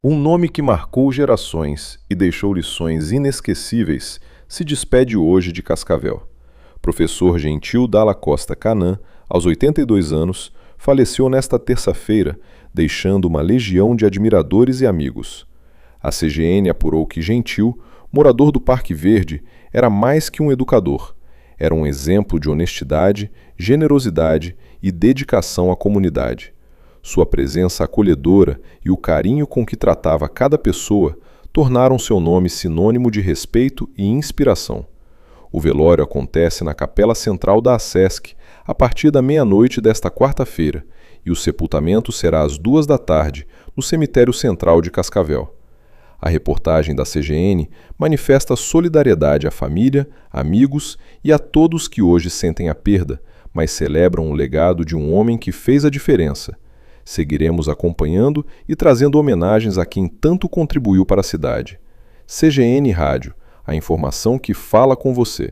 Um nome que marcou gerações e deixou lições inesquecíveis se despede hoje de Cascavel. Professor Gentil Dalla Costa Canã, aos 82 anos, faleceu nesta terça-feira, deixando uma legião de admiradores e amigos. A CGN apurou que Gentil, morador do Parque Verde, era mais que um educador. Era um exemplo de honestidade, generosidade e dedicação à comunidade. Sua presença acolhedora e o carinho com que tratava cada pessoa tornaram seu nome sinônimo de respeito e inspiração. O velório acontece na Capela Central da ACESC a partir da meia-noite desta quarta-feira e o sepultamento será às 14h, no Cemitério Central de Cascavel. A reportagem da CGN manifesta solidariedade à família, amigos e a todos que hoje sentem a perda, mas celebram o legado de um homem que fez a diferença. Seguiremos acompanhando e trazendo homenagens a quem tanto contribuiu para a cidade. CGN Rádio, a informação que fala com você.